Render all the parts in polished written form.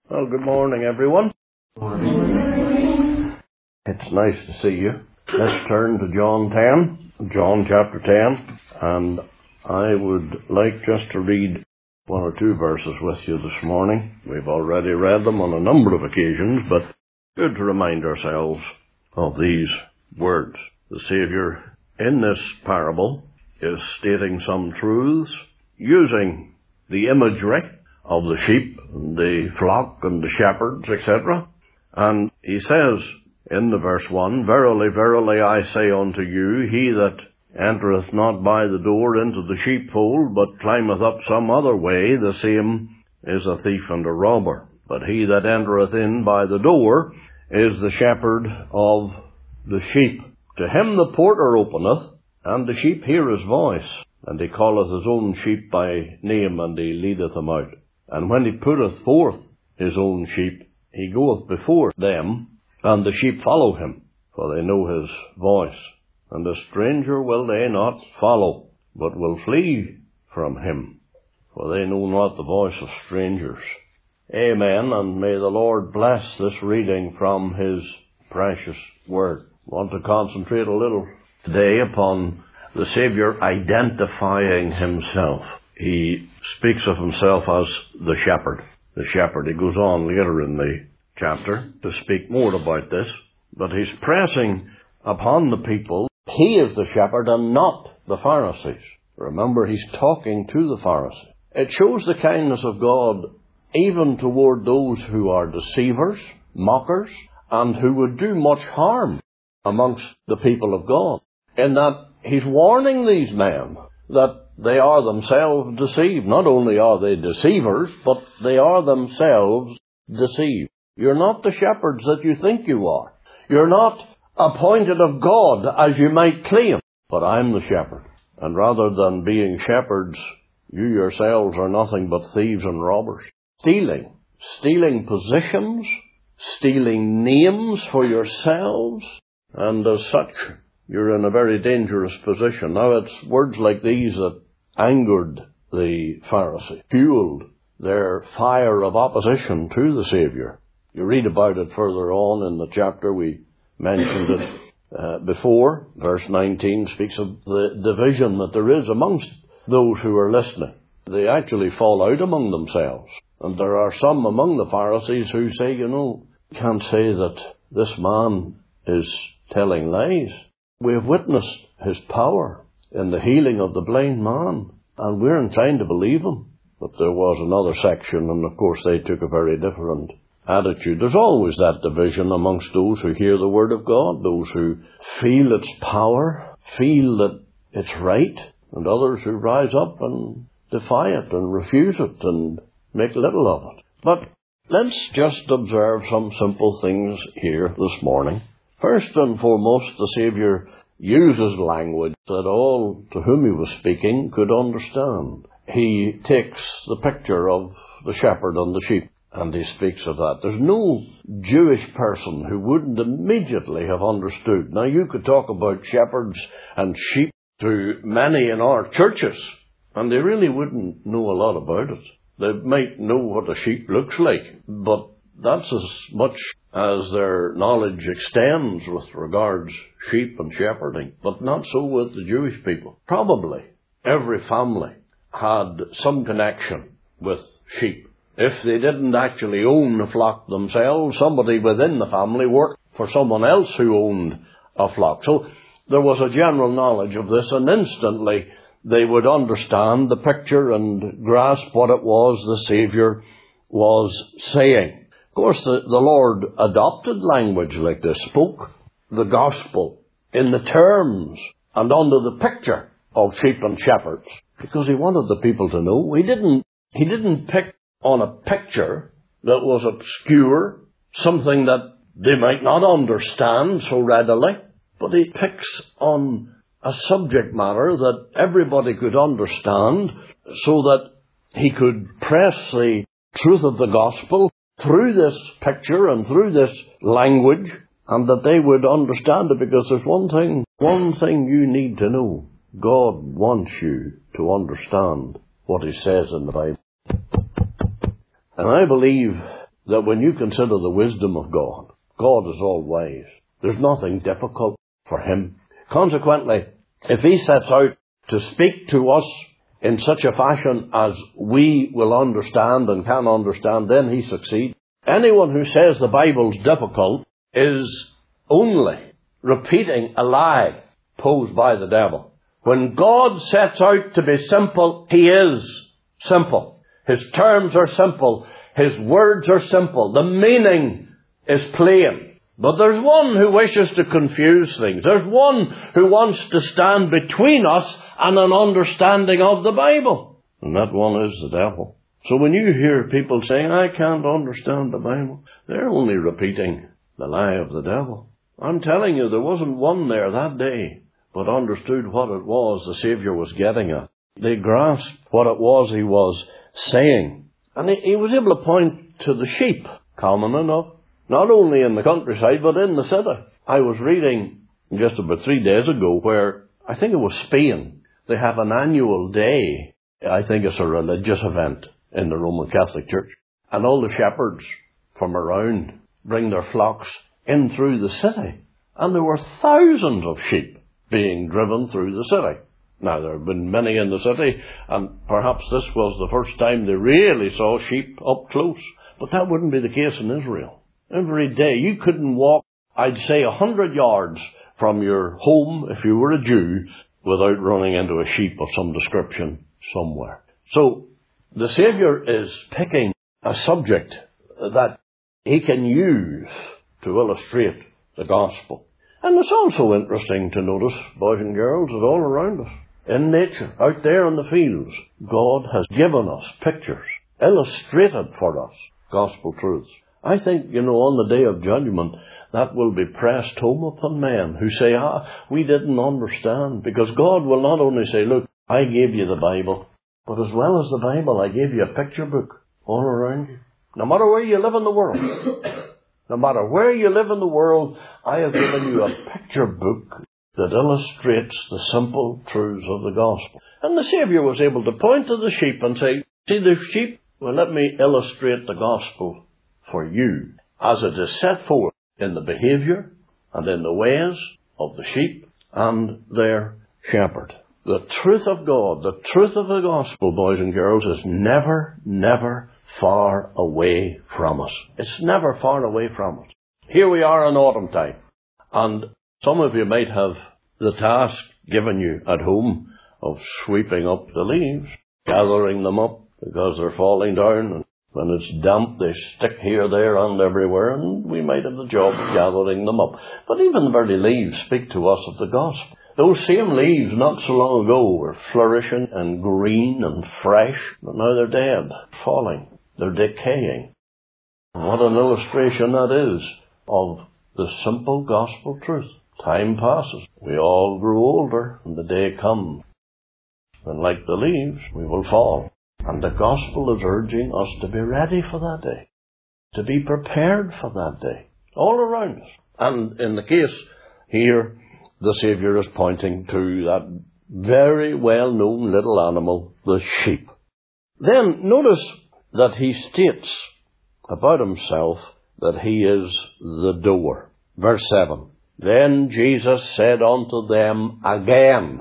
Well, good morning, everyone. Morning. It's nice to see you. Let's turn to John chapter 10, and I would like just to read one or two verses with you this morning. We've already read them on a number of occasions, but good to remind ourselves of these words. The Saviour, in this parable, is stating some truths using the imagery of the sheep, and the flock, and the shepherds, etc. And he says in the verse 1, "Verily, verily, I say unto you, he that entereth not by the door into the sheepfold, but climbeth up some other way, the same is a thief and a robber. But he that entereth in by the door is the shepherd of the sheep. To him the porter openeth, and the sheep hear his voice. And he calleth his own sheep by name, and he leadeth them out. And when he putteth forth his own sheep, he goeth before them, and the sheep follow him, for they know his voice. And a stranger will they not follow, but will flee from him, for they know not the voice of strangers." Amen, and may the Lord bless this reading from his precious word. I want to concentrate a little today upon the Saviour identifying himself. He speaks of himself as the shepherd. The shepherd. He goes on later in the chapter to speak more about this, but he's pressing upon the people. He is the shepherd and not the Pharisees. Remember, he's talking to the Pharisees. It shows the kindness of God even toward those who are deceivers, mockers, and who would do much harm amongst the people of God, in that he's warning these men that they are themselves deceived. Not only are they deceivers, but they are themselves deceived. You're not the shepherds that you think you are. You're not appointed of God as you might claim. But I'm the shepherd. And rather than being shepherds, you yourselves are nothing but thieves and robbers. Stealing positions, stealing names for yourselves, and as such, you're in a very dangerous position. Now, it's words like these that angered the Pharisees, fueled their fire of opposition to the Saviour. You read about it further on in the chapter. We mentioned it before. Verse 19 speaks of the division that there is amongst those who are listening. They actually fall out among themselves. And there are some among the Pharisees who say, can't say that this man is telling lies. We have witnessed his power in the healing of the blind man, and we're inclined to believe him. But there was another section, and of course they took a very different attitude. There's always that division amongst those who hear the word of God, those who feel its power, feel that it's right, and others who rise up and defy it and refuse it and make little of it. But let's just observe some simple things here this morning. First and foremost, the Saviour uses language that all to whom he was speaking could understand. He takes the picture of the shepherd and the sheep, and he speaks of that. There's no Jewish person who wouldn't immediately have understood. Now, you could talk about shepherds and sheep to many in our churches, and they really wouldn't know a lot about it. They might know what a sheep looks like, but that's as much as their knowledge extends with regards sheep and shepherding, but not so with the Jewish people. Probably every family had some connection with sheep. If they didn't actually own a flock themselves, somebody within the family worked for someone else who owned a flock. So there was a general knowledge of this, and instantly they would understand the picture and grasp what it was the Saviour was saying. Of course, the Lord adopted language like this, spoke the gospel in the terms and under the picture of sheep and shepherds, because he wanted the people to know. He didn't pick on a picture that was obscure, something that they might not understand so readily, but he picks on a subject matter that everybody could understand, so that he could press the truth of the gospel through this picture and through this language, and that they would understand it. Because there's one thing you need to know. God wants you to understand what he says in the Bible. And I believe that when you consider the wisdom of God, God is all wise. There's nothing difficult for him. Consequently, if he sets out to speak to us in such a fashion as we will understand and can understand, then he succeeds. Anyone who says the Bible's difficult is only repeating a lie posed by the devil. When God sets out to be simple, he is simple. His terms are simple. His words are simple. The meaning is plain. But there's one who wishes to confuse things. There's one who wants to stand between us and an understanding of the Bible. And that one is the devil. So when you hear people saying, I can't understand the Bible, they're only repeating the lie of the devil. I'm telling you, there wasn't one there that day but understood what it was the Saviour was getting at. They grasped what it was he was saying. And he was able to point to the sheep, common enough, not only in the countryside, but in the city. I was reading just about 3 days ago where, I think it was Spain, they have an annual day. I think it's a religious event in the Roman Catholic Church. And all the shepherds from around bring their flocks in through the city. And there were thousands of sheep being driven through the city. Now, there have been many in the city, and perhaps this was the first time they really saw sheep up close. But that wouldn't be the case in Israel. Every day you couldn't walk, I'd say 100 yards from your home, if you were a Jew, without running into a sheep of some description somewhere. So the Saviour is picking a subject that he can use to illustrate the gospel. And it's also interesting to notice, boys and girls, that all around us, in nature, out there in the fields, God has given us pictures, illustrated for us gospel truths. I think, on the day of judgment, that will be pressed home upon men who say, we didn't understand. Because God will not only say, look, I gave you the Bible, but as well as the Bible, I gave you a picture book all around you. No matter where you live in the world, no matter where you live in the world, I have given you a picture book that illustrates the simple truths of the gospel. And the Saviour was able to point to the sheep and say, see the sheep? Well, let me illustrate the gospel for you as it is set forth in the behaviour and in the ways of the sheep and their shepherd. The truth of God, the truth of the gospel, boys and girls, is never, never far away from us. It's never far away from us. Here we are in autumn time, and some of you might have the task given you at home of sweeping up the leaves, gathering them up because they're falling down, and when it's damp, they stick here, there, and everywhere, and we might have the job of gathering them up. But even the very leaves speak to us of the gospel. Those same leaves not so long ago were flourishing and green and fresh, but now they're dead, falling, they're decaying. And what an illustration that is of the simple gospel truth. Time passes, we all grow older, and the day comes when, like the leaves, we will fall. And the gospel is urging us to be ready for that day, to be prepared for that day, all around us. And in the case here, the Saviour is pointing to that very well-known little animal, the sheep. Then notice that he states about himself that he is the door. Verse 7, Then Jesus said unto them again.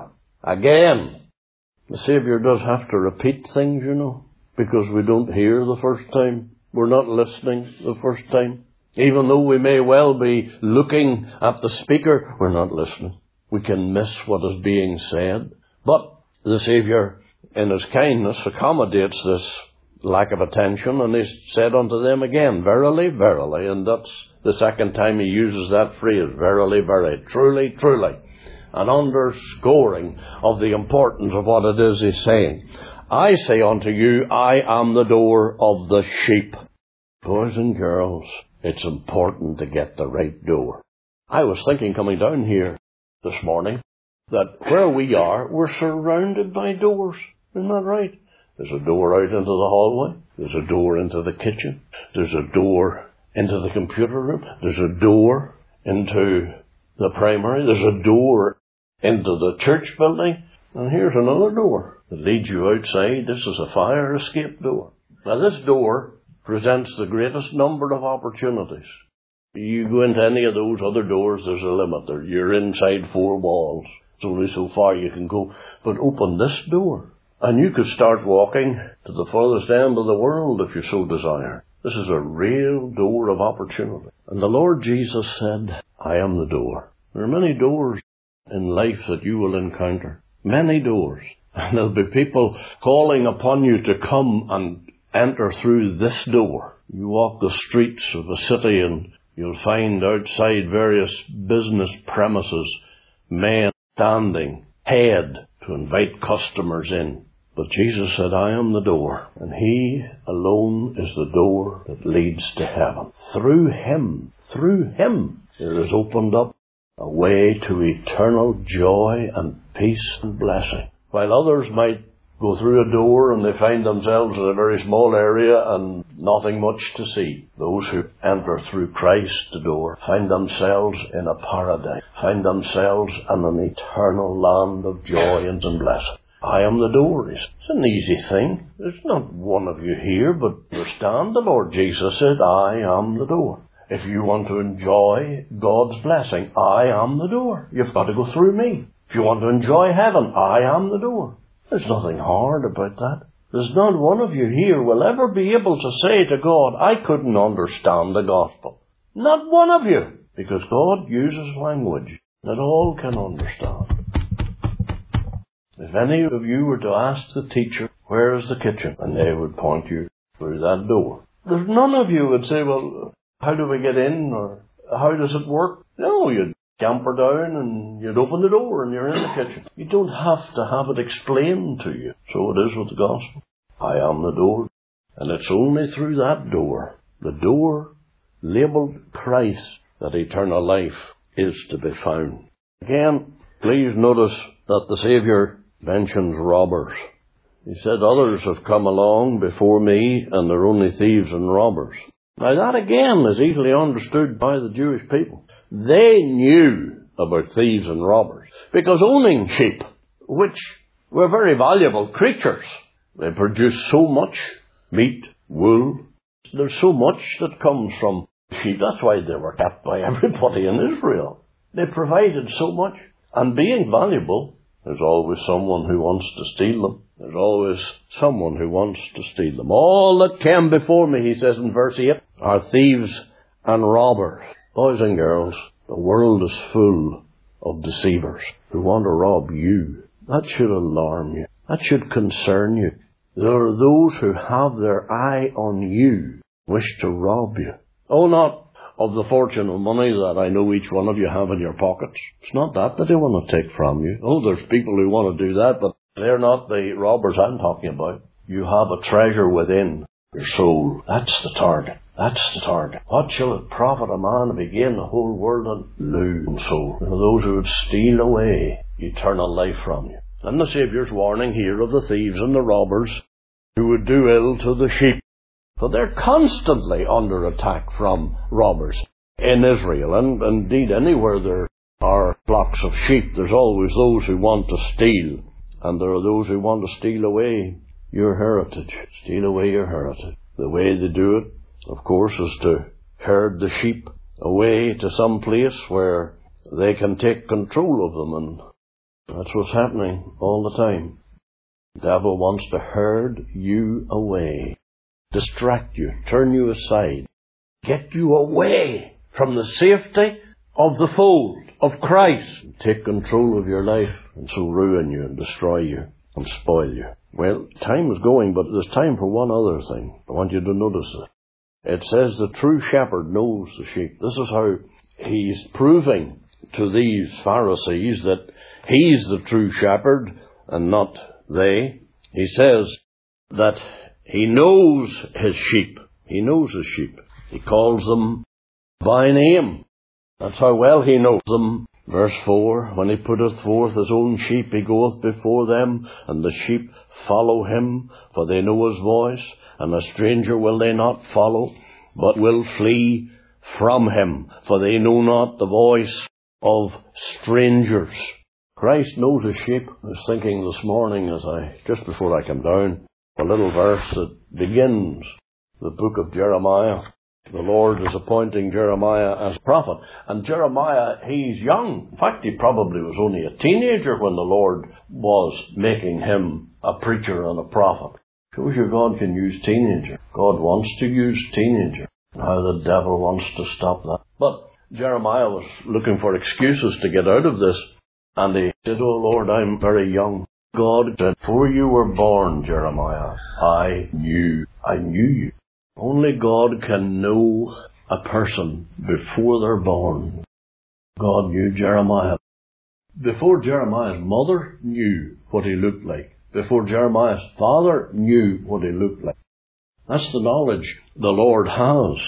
The Saviour does have to repeat things, because we don't hear the first time. We're not listening the first time. Even though we may well be looking at the speaker, we're not listening. We can miss what is being said. But the Saviour, in his kindness, accommodates this lack of attention, and he said unto them again, Verily, verily, and that's the second time he uses that phrase, verily, verily, truly, truly, an underscoring of the importance of what it is he's saying. I say unto you, I am the door of the sheep. Boys and girls, it's important to get the right door. I was thinking coming down here this morning that where we are, we're surrounded by doors. Isn't that right? There's a door out into the hallway. There's a door into the kitchen. There's a door into the computer room. There's a door into the primary. There's a door into the church building. And here's another door that leads you outside. This is a fire escape door. Now this door presents the greatest number of opportunities. You go into any of those other doors, there's a limit. You're inside four walls. It's only so far you can go. But open this door, and you could start walking to the furthest end of the world if you so desire. This is a real door of opportunity. And the Lord Jesus said, I am the door. There are many doors in life that you will encounter. Many doors. And there'll be people calling upon you to come and enter through this door. You walk the streets of a city and you'll find outside various business premises men standing head to invite customers in. But Jesus said, I am the door, and He alone is the door that leads to heaven. Through Him, there is opened up a way to eternal joy and peace and blessing. While others might go through a door and they find themselves in a very small area and nothing much to see, those who enter through Christ the door find themselves in a paradise, find themselves in an eternal land of joy and blessing. I am the door. It's an easy thing. There's not one of you here, but understand the Lord Jesus said, I am the door. If you want to enjoy God's blessing, I am the door. You've got to go through me. If you want to enjoy heaven, I am the door. There's nothing hard about that. There's not one of you here will ever be able to say to God, I couldn't understand the gospel. Not one of you. Because God uses language that all can understand. If any of you were to ask the teacher, where is the kitchen? And they would point you through that door. There's none of you would say, well, how do we get in? Or how does it work? No, you'd camper down and you'd open the door and you're in the kitchen. You don't have to have it explained to you. So it is with the gospel. I am the door. And it's only through that door, the door labelled Christ, that eternal life is to be found. Again, please notice that the Saviour mentions robbers. He said, others have come along before me and they're only thieves and robbers. Now that again is easily understood by the Jewish people. They knew about thieves and robbers because owning sheep, which were very valuable creatures, they produce so much meat, wool. There's so much that comes from sheep. That's why they were kept by everybody in Israel. They provided so much. And being valuable, there's always someone who wants to steal them. There's always someone who wants to steal them. All that came before me, he says in verse 8, are thieves and robbers. Boys and girls, the world is full of deceivers who want to rob you. That should alarm you. That should concern you. There are those who have their eye on you, wish to rob you. Oh, not of the fortune of money that I know each one of you have in your pockets. It's not that they want to take from you. Oh, there's people who want to do that, but they're not the robbers I'm talking about. You have a treasure within your soul. That's the target. That's the target. What shall it profit a man to gain the whole world and lose his soul? Those who would steal away eternal life from you. And the Saviour's warning here of the thieves and the robbers who would do ill to the sheep. For they're constantly under attack from robbers in Israel, and indeed anywhere there are flocks of sheep, there's always those who want to steal, and there are those who want to steal away your heritage. Steal away your heritage. The way they do it, of course, is to herd the sheep away to some place where they can take control of them, and that's what's happening all the time. The devil wants to herd you away. Distract you, turn you aside, get you away from the safety of the fold of Christ, take control of your life, and so ruin you and destroy you and spoil you. Well, time is going, but there's time for one other thing. I want you to notice it. It says the true shepherd knows the sheep. This is how he's proving to these Pharisees that he's the true shepherd and not they. He says that he knows his sheep. He knows his sheep. He calls them by name. That's how well he knows them. Verse 4, when he putteth forth his own sheep, he goeth before them, and the sheep follow him, for they know his voice, and a stranger will they not follow, but will flee from him, for they know not the voice of strangers. Christ knows his sheep. I was thinking this morning, just before I came down, a little verse that begins, the book of Jeremiah. The Lord is appointing Jeremiah as prophet. And Jeremiah, he's young. In fact, he probably was only a teenager when the Lord was making him a preacher and a prophet. Shows you God can use teenagers. God wants to use teenagers. How the devil wants to stop that. But Jeremiah was looking for excuses to get out of this. And he said, "Oh Lord, I'm very young." God said, "Before you were born, Jeremiah, I knew you." Only God can know a person before they're born. God knew Jeremiah. Before Jeremiah's mother knew what he looked like. Before Jeremiah's father knew what he looked like. That's the knowledge the Lord has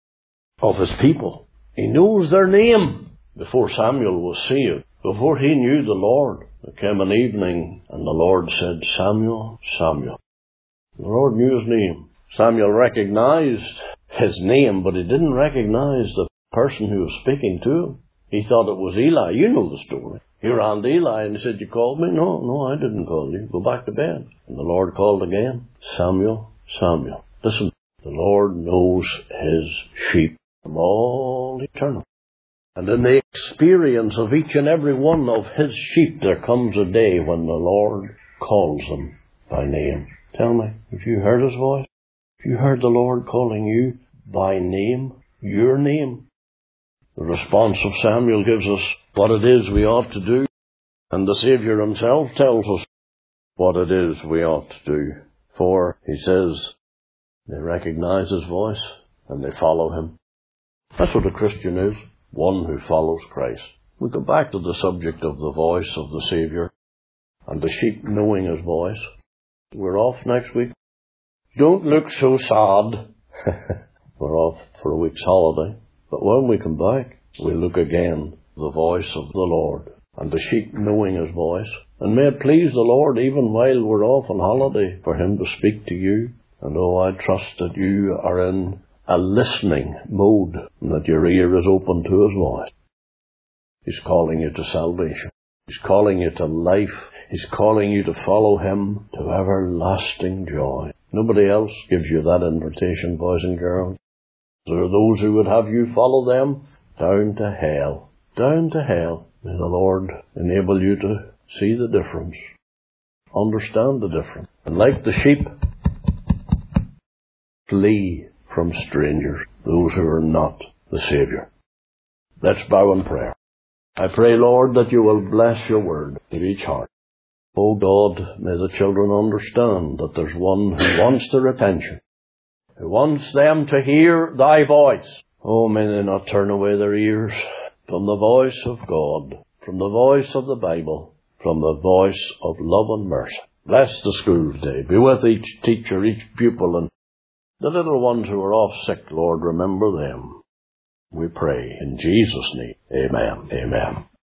of his people. He knows their name. Before Samuel was saved, before he knew the Lord, there came an evening and the Lord said, "Samuel, Samuel." The Lord knew his name. Samuel recognized his name, but he didn't recognize the person who was speaking to him. He thought it was Eli. You know the story. He ran to Eli and he said, "You called me?" No, I didn't call you. Go back to bed." And the Lord called again, "Samuel, Samuel." Listen, the Lord knows his sheep from all eternity. And in the experience of each and every one of his sheep, there comes a day when the Lord calls them by name. Tell me, have you heard his voice? Have you heard the Lord calling you by name, your name? The response of Samuel gives us what it is we ought to do. And the Saviour himself tells us what it is we ought to do. For, he says, they recognize his voice and they follow him. That's what a Christian is, one who follows Christ. We go back to the subject of the voice of the Saviour and the sheep knowing his voice. We're off next week. Don't look so sad. We're off for a week's holiday. But when we come back, we look again the voice of the Lord and the sheep knowing his voice. And may it please the Lord, even while we're off on holiday, for him to speak to you. And I trust that you are in a listening mode and that your ear is open to his voice. He's calling you to salvation. He's calling you to life. He's calling you to follow him to everlasting joy. Nobody else gives you that invitation, boys and girls. There are those who would have you follow them down to hell. Down to hell. May the Lord enable you to see the difference. Understand the difference. And like the sheep, flee from strangers, those who are not the Saviour. Let's bow in prayer. I pray, Lord, that you will bless your word to each heart. O God, may the children understand that there's one who wants their attention, who wants them to hear thy voice. Oh, may they not turn away their ears from the voice of God, from the voice of the Bible, from the voice of love and mercy. Bless the school today. Be with each teacher, each pupil, and the little ones who are off sick, Lord, remember them. We pray in Jesus' name. Amen. Amen.